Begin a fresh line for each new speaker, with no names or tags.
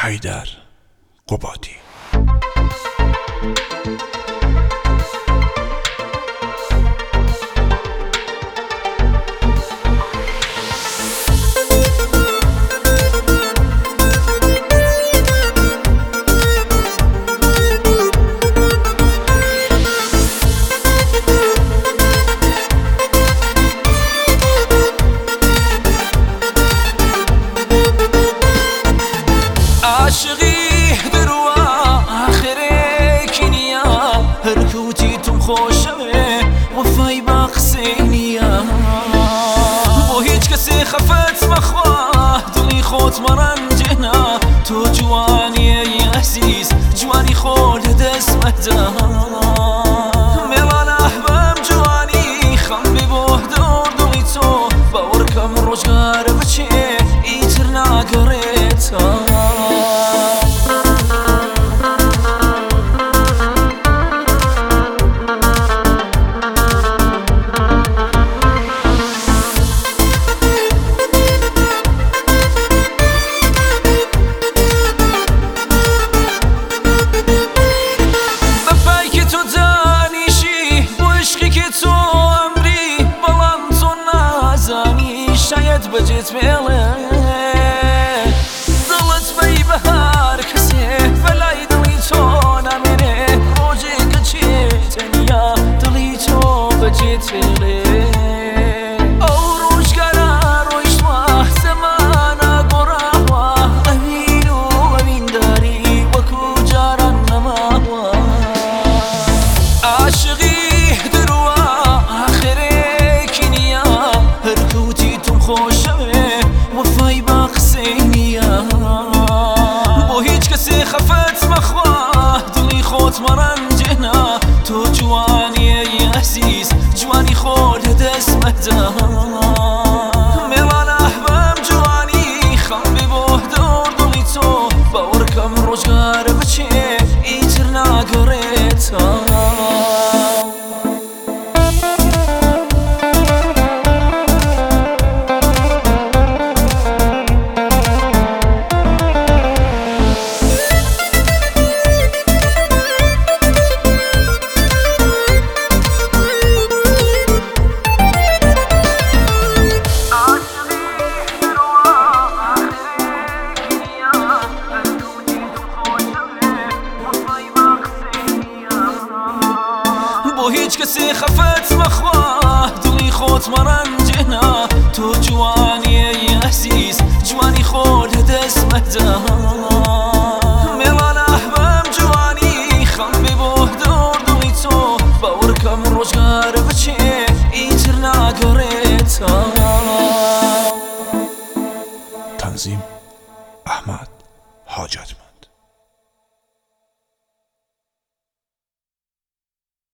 حیدر قبادی.
عاشقی دروا آخره کنیا هر کوتی تم خوشمه وفای با قسینیا بو هیچ کسی خفت مخوا دلی خود مرنجنا تو جوانی عزیز جوانی خود دست مدا ملان احبم جوانی خم ببوه دور دلی تو باور کم روزگار بچه ایتر ناگریتا شاید بجت میله دلت بی بهار کسی فلای دلی تو نمیره روزی که چی تنیا دلی تو بجت میله او روزگارا رویشوا زمانا گرهوا امینو امین داری وکو جاران نماوا عاشقی دروا آخره کنیا هر کوتی خوشمه وفای با قسینیا بو هیچ کسی خفت مخوا دلی خود مرنجنا تو جوانی عزیز جوانی خود دست مدا ملان احبم جوانی خم ببوه دور دلی تو باور کم روزگار بچه ایتر ناگریتا بو هیچ کسی خفت مخوا دلی خود مرنجنا تو جوانی عزیز جوانی خود دست مدا ملان احبم جوانی خم ببوه دور دلی تو باور کم روزگار بچه ایتر ناگریتا.
تنظیم احمد حاجت.